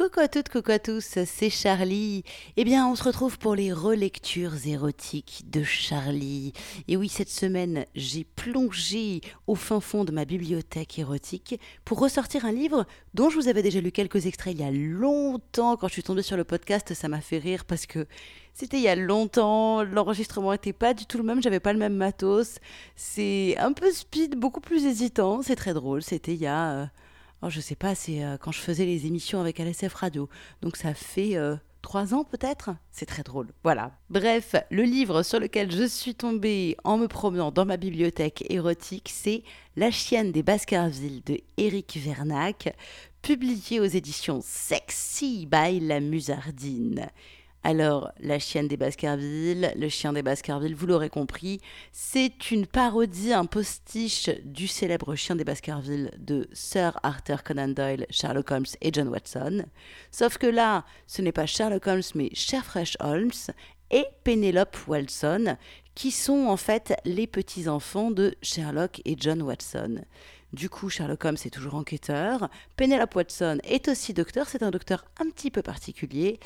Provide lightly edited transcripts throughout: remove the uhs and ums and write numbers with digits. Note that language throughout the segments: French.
Coucou à toutes, coucou à tous, c'est Charlie. Eh bien, on se retrouve pour les relectures érotiques de Charlie. Et oui, cette semaine, j'ai plongé au fin fond de ma bibliothèque érotique pour ressortir un livre dont je vous avais déjà lu quelques extraits il y a longtemps. Quand je suis tombée sur le podcast, ça m'a fait rire parce que c'était il y a longtemps, l'enregistrement n'était pas du tout le même, j'avais pas le même matos. C'est un peu speed, beaucoup plus hésitant, c'est très drôle. C'était il y a je sais pas, c'est quand je faisais les émissions avec LSF Radio. Donc ça fait 3 ans peut-être. C'est très drôle. Voilà. Bref, le livre sur lequel je suis tombée en me promenant dans ma bibliothèque érotique, c'est La chienne des Baskerville de Éric Vernac, publié aux éditions Sexy by La Musardine. Alors, La chienne des Baskerville, le chien des Baskerville, vous l'aurez compris, c'est une parodie, un postiche du célèbre chien des Baskerville de Sir Arthur Conan Doyle, Sherlock Holmes et John Watson. Sauf que là, ce n'est pas Sherlock Holmes, mais Sherfresh Holmes et Penelope Wilson, qui sont en fait les petits-enfants de Sherlock et John Watson. Du coup, Sherlock Holmes est toujours enquêteur. Penelope Watson est aussi docteur. C'est un docteur un petit peu particulier.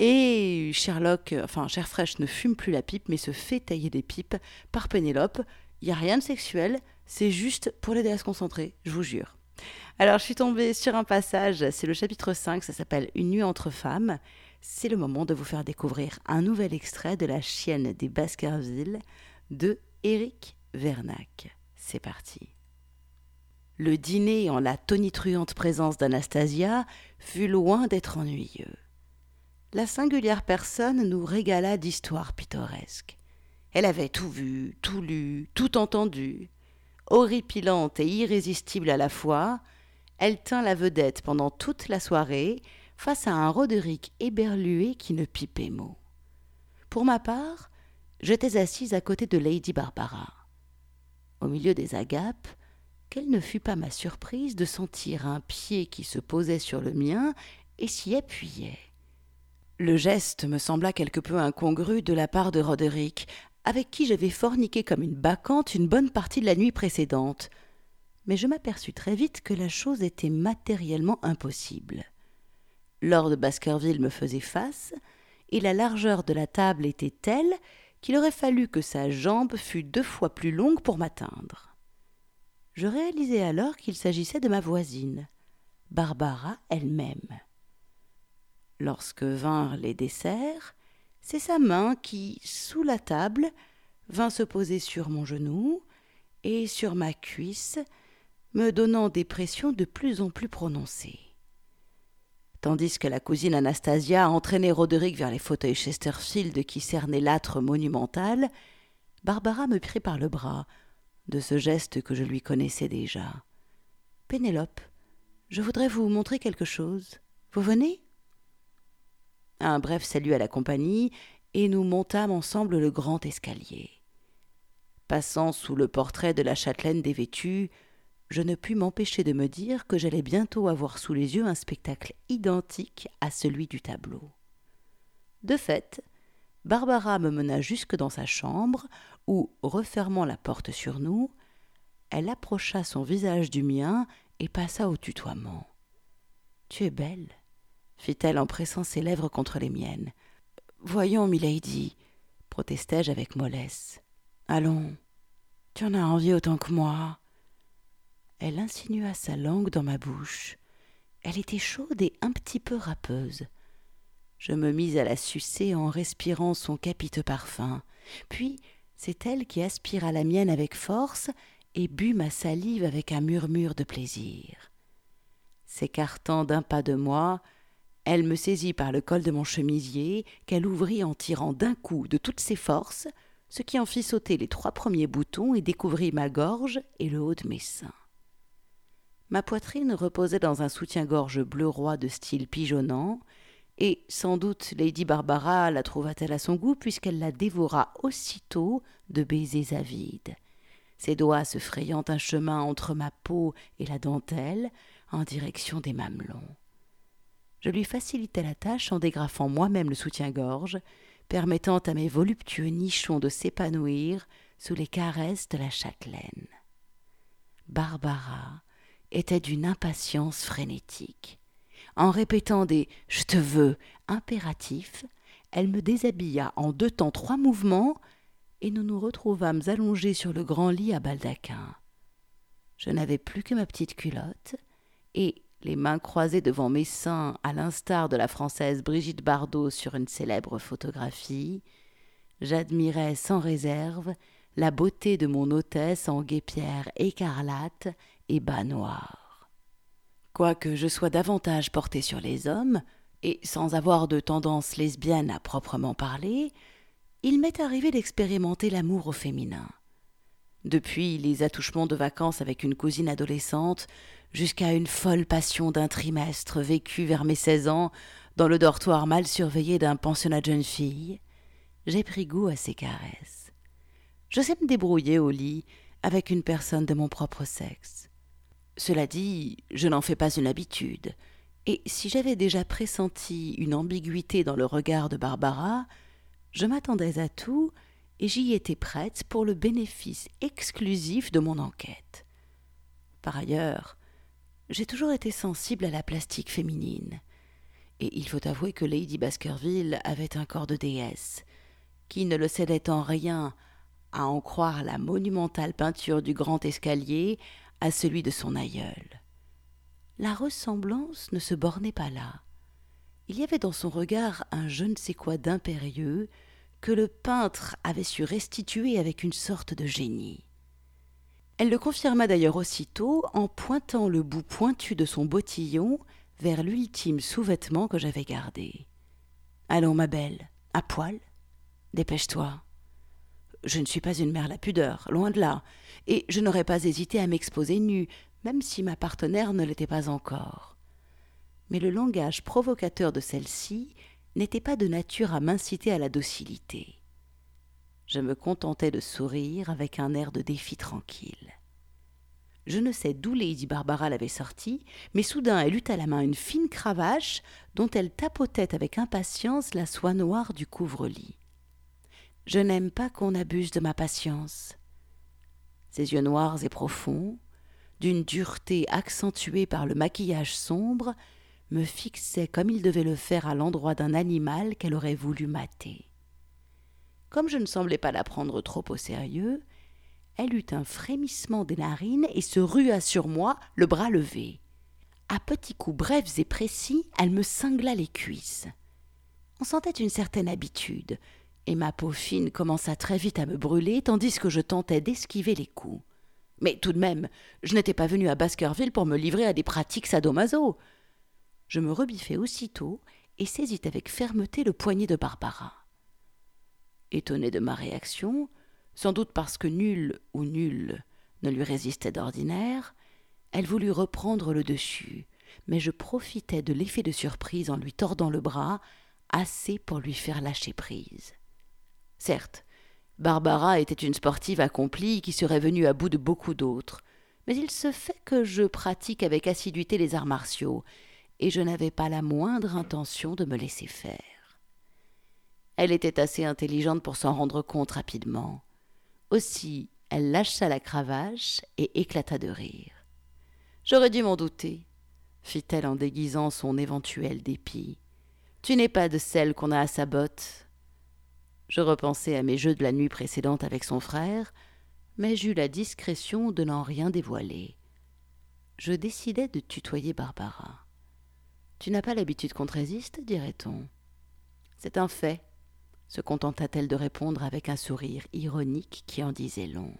Et Sherfresh ne fume plus la pipe, mais se fait tailler des pipes par Penelope. Il n'y a rien de sexuel, c'est juste pour l'aider à se concentrer, je vous jure. Alors, je suis tombée sur un passage, c'est le chapitre 5, ça s'appelle Une nuit entre femmes. C'est le moment de vous faire découvrir un nouvel extrait de La chienne des Baskerville de Éric Vernac. C'est parti. Le dîner en la tonitruante présence d'Anastasia fut loin d'être ennuyeux. La singulière personne nous régala d'histoires pittoresques. Elle avait tout vu, tout lu, tout entendu. Horripilante et irrésistible à la fois, elle tint la vedette pendant toute la soirée face à un Roderick éberlué qui ne pipait mot. Pour ma part, j'étais assise à côté de Lady Barbara. Au milieu des agapes, quelle ne fut pas ma surprise de sentir un pied qui se posait sur le mien et s'y appuyait. Le geste me sembla quelque peu incongru de la part de Roderick, avec qui j'avais forniqué comme une bacchante une bonne partie de la nuit précédente. Mais je m'aperçus très vite que la chose était matériellement impossible. Lord Baskerville me faisait face, et la largeur de la table était telle qu'il aurait fallu que sa jambe fût 2 fois plus longue pour m'atteindre. Je réalisai alors qu'il s'agissait de ma voisine, Barbara elle-même. Lorsque vinrent les desserts, c'est sa main qui, sous la table, vint se poser sur mon genou et sur ma cuisse, me donnant des pressions de plus en plus prononcées. Tandis que la cousine Anastasia entraînait Roderick vers les fauteuils Chesterfield qui cernaient l'âtre monumental, Barbara me prit par le bras, de ce geste que je lui connaissais déjà. « Pénélope, je voudrais vous montrer quelque chose. Vous venez ?» Un bref salut à la compagnie, et nous montâmes ensemble le grand escalier. Passant sous le portrait de la châtelaine dévêtue, je ne pus m'empêcher de me dire que j'allais bientôt avoir sous les yeux un spectacle identique à celui du tableau. De fait, Barbara me mena jusque dans sa chambre, où, refermant la porte sur nous, elle approcha son visage du mien et passa au tutoiement. « Tu es belle » fit-elle en pressant ses lèvres contre les miennes. « Voyons, milady, » protestai-je avec mollesse. « Allons, tu en as envie autant que moi. » Elle insinua sa langue dans ma bouche. Elle était chaude et un petit peu râpeuse. Je me mis à la sucer en respirant son capiteux parfum. Puis, c'est elle qui aspira la mienne avec force et but ma salive avec un murmure de plaisir. S'écartant d'un pas de moi, elle me saisit par le col de mon chemisier, qu'elle ouvrit en tirant d'un coup de toutes ses forces, ce qui en fit sauter les 3 premiers boutons et découvrit ma gorge et le haut de mes seins. Ma poitrine reposait dans un soutien-gorge bleu roi de style pigeonnant, et sans doute Lady Barbara la trouva-t-elle à son goût puisqu'elle la dévora aussitôt de baisers avides, ses doigts se frayant un chemin entre ma peau et la dentelle en direction des mamelons. Je lui facilitai la tâche en dégrafant moi-même le soutien-gorge, permettant à mes voluptueux nichons de s'épanouir sous les caresses de la châtelaine. Barbara était d'une impatience frénétique. En répétant des « je te veux » impératifs, elle me déshabilla en 2 temps 3 mouvements et nous nous retrouvâmes allongés sur le grand lit à baldaquin. Je n'avais plus que ma petite culotte et, les mains croisées devant mes seins à l'instar de la Française Brigitte Bardot sur une célèbre photographie, j'admirais sans réserve la beauté de mon hôtesse en guêpière écarlate et bas noirs. Quoique je sois davantage portée sur les hommes, et sans avoir de tendance lesbienne à proprement parler, il m'est arrivé d'expérimenter l'amour au féminin. Depuis les attouchements de vacances avec une cousine adolescente, jusqu'à une folle passion d'un trimestre vécue vers mes 16 ans dans le dortoir mal surveillé d'un pensionnat de jeunes filles, j'ai pris goût à ces caresses. Je sais me débrouiller au lit avec une personne de mon propre sexe. Cela dit, je n'en fais pas une habitude, et si j'avais déjà pressenti une ambiguïté dans le regard de Barbara, je m'attendais à tout et j'y étais prête pour le bénéfice exclusif de mon enquête. Par ailleurs, j'ai toujours été sensible à la plastique féminine, et il faut avouer que Lady Baskerville avait un corps de déesse, qui ne le cédait en rien, à en croire la monumentale peinture du grand escalier, à celui de son aïeul. La ressemblance ne se bornait pas là. Il y avait dans son regard un je ne sais quoi d'impérieux que le peintre avait su restituer avec une sorte de génie. Elle le confirma d'ailleurs aussitôt en pointant le bout pointu de son bottillon vers l'ultime sous-vêtement que j'avais gardé. « Allons, ma belle, à poil. Dépêche-toi. Je ne suis pas une mère la pudeur, loin de là, et je n'aurais pas hésité à m'exposer nue, même si ma partenaire ne l'était pas encore. » Mais le langage provocateur de celle-ci n'était pas de nature à m'inciter à la docilité. Je me contentais de sourire avec un air de défi tranquille. Je ne sais d'où Lady Barbara l'avait sortie, mais soudain elle eut à la main une fine cravache dont elle tapotait avec impatience la soie noire du couvre-lit. Je n'aime pas qu'on abuse de ma patience. Ses yeux noirs et profonds, d'une dureté accentuée par le maquillage sombre, me fixait comme il devait le faire à l'endroit d'un animal qu'elle aurait voulu mater. Comme je ne semblais pas la prendre trop au sérieux, elle eut un frémissement des narines et se rua sur moi, le bras levé. À petits coups brefs et précis, elle me cingla les cuisses. On sentait une certaine habitude, et ma peau fine commença très vite à me brûler, tandis que je tentais d'esquiver les coups. Mais tout de même, je n'étais pas venue à Baskerville pour me livrer à des pratiques sadomaso. Je me rebiffai aussitôt et saisis avec fermeté le poignet de Barbara. Étonnée de ma réaction, sans doute parce que nul ou nulle ne lui résistait d'ordinaire, elle voulut reprendre le dessus, mais je profitai de l'effet de surprise en lui tordant le bras, assez pour lui faire lâcher prise. Certes, Barbara était une sportive accomplie qui serait venue à bout de beaucoup d'autres, mais il se fait que je pratique avec assiduité les arts martiaux, et je n'avais pas la moindre intention de me laisser faire. Elle était assez intelligente pour s'en rendre compte rapidement. Aussi, elle lâcha la cravache et éclata de rire. « J'aurais dû m'en douter, » fit-elle en déguisant son éventuel dépit. « Tu n'es pas de celle qu'on a à sa botte. » Je repensai à mes jeux de la nuit précédente avec son frère, mais j'eus la discrétion de n'en rien dévoiler. Je décidai de tutoyer Barbara. « Tu n'as pas l'habitude qu'on te résiste, dirait-on. »« C'est un fait, » se contenta-t-elle de répondre avec un sourire ironique qui en disait long.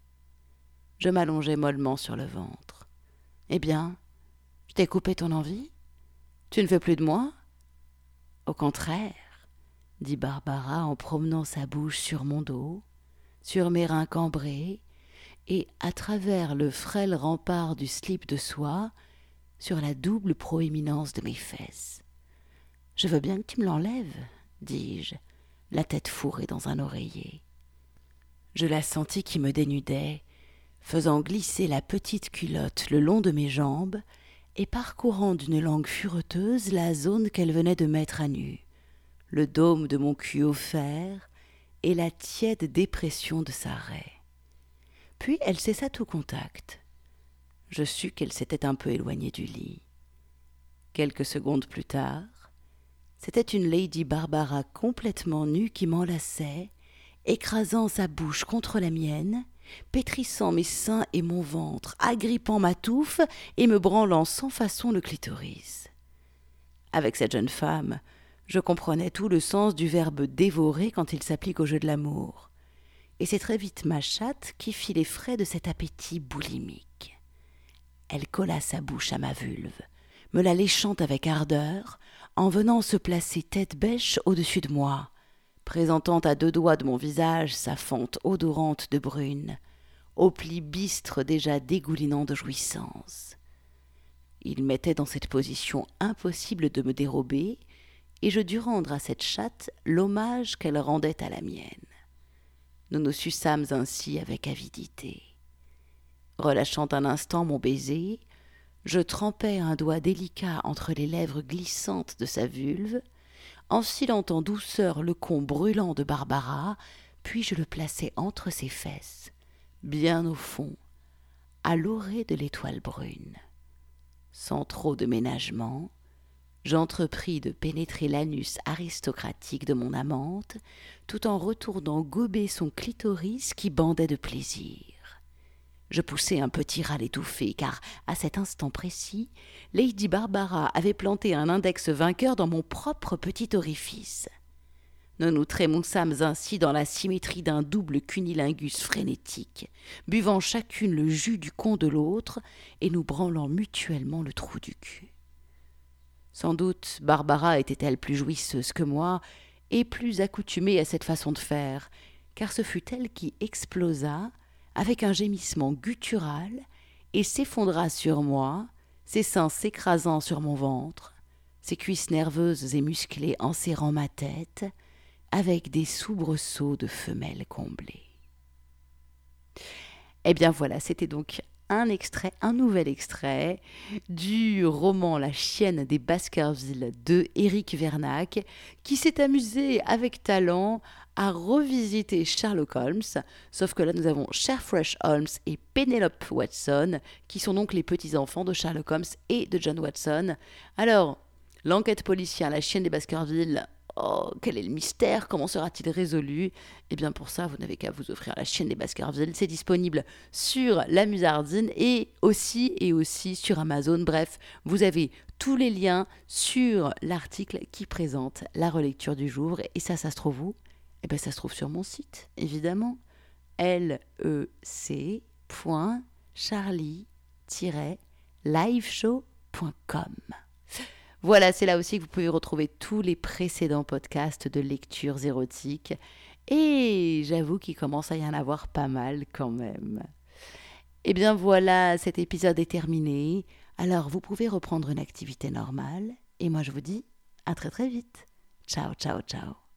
Je m'allongeai mollement sur le ventre. « Eh bien, je t'ai coupé ton envie? Tu ne veux plus de moi? »« Au contraire, » dit Barbara en promenant sa bouche sur mon dos, sur mes reins cambrés, et à travers le frêle rempart du slip de soie, sur la double proéminence de mes fesses. « Je veux bien que tu me l'enlèves, » dis-je, la tête fourrée dans un oreiller. Je la sentis qui me dénudait, faisant glisser la petite culotte le long de mes jambes et parcourant d'une langue fureteuse la zone qu'elle venait de mettre à nu, le dôme de mon cul offert et la tiède dépression de sa raie. Puis elle cessa tout contact. Je sus qu'elle s'était un peu éloignée du lit. Quelques secondes plus tard, c'était une Lady Barbara complètement nue qui m'enlaçait, écrasant sa bouche contre la mienne, pétrissant mes seins et mon ventre, agrippant ma touffe et me branlant sans façon le clitoris. Avec cette jeune femme, je comprenais tout le sens du verbe dévorer quand il s'applique au jeu de l'amour. Et c'est très vite ma chatte qui fit les frais de cet appétit boulimique. Elle colla sa bouche à ma vulve, me la léchant avec ardeur, en venant se placer tête bêche au-dessus de moi, présentant à 2 doigts de mon visage sa fente odorante de brune, aux plis bistres déjà dégoulinants de jouissance. Il m'était dans cette position impossible de me dérober, et je dus rendre à cette chatte l'hommage qu'elle rendait à la mienne. Nous nous suçâmes ainsi avec avidité. Relâchant un instant mon baiser, je trempai un doigt délicat entre les lèvres glissantes de sa vulve, enfilant en douceur le con brûlant de Barbara, puis je le plaçai entre ses fesses, bien au fond, à l'orée de l'étoile brune. Sans trop de ménagement, j'entrepris de pénétrer l'anus aristocratique de mon amante, tout en retournant gober son clitoris qui bandait de plaisir. Je poussai un petit râle étouffé, car, à cet instant précis, Lady Barbara avait planté un index vainqueur dans mon propre petit orifice. Nous nous trémoussâmes ainsi dans la symétrie d'un double cunilingus frénétique, buvant chacune le jus du con de l'autre et nous branlant mutuellement le trou du cul. Sans doute Barbara était-elle plus jouisseuse que moi et plus accoutumée à cette façon de faire, car ce fut elle qui explosa avec un gémissement guttural et s'effondra sur moi, ses seins s'écrasant sur mon ventre, ses cuisses nerveuses et musclées enserrant ma tête, avec des soubresauts de femelle comblée. Eh bien voilà, c'était donc un nouvel extrait du roman La chienne des Baskerville de Éric Vernac, qui s'est amusé avec talent à revisiter Sherlock Holmes, sauf que là nous avons Sherfresh Holmes et Penelope Watson, qui sont donc les petits-enfants de Sherlock Holmes et de John Watson. Alors, l'enquête policière La chienne des Baskerville, oh, quel est le mystère? Comment sera-t-il résolu? Eh bien pour ça, vous n'avez qu'à vous offrir La chienne des Baskerville. C'est disponible sur la Musardine et aussi sur Amazon. Bref, vous avez tous les liens sur l'article qui présente la relecture du jour. Et ça se trouve où? Eh bien ça se trouve sur mon site, évidemment. lec.charlie-liveshow.com. Voilà, c'est là aussi que vous pouvez retrouver tous les précédents podcasts de lectures érotiques. Et j'avoue qu'il commence à y en avoir pas mal quand même. Eh bien voilà, cet épisode est terminé. Alors vous pouvez reprendre une activité normale. Et moi je vous dis à très très vite. Ciao, ciao, ciao.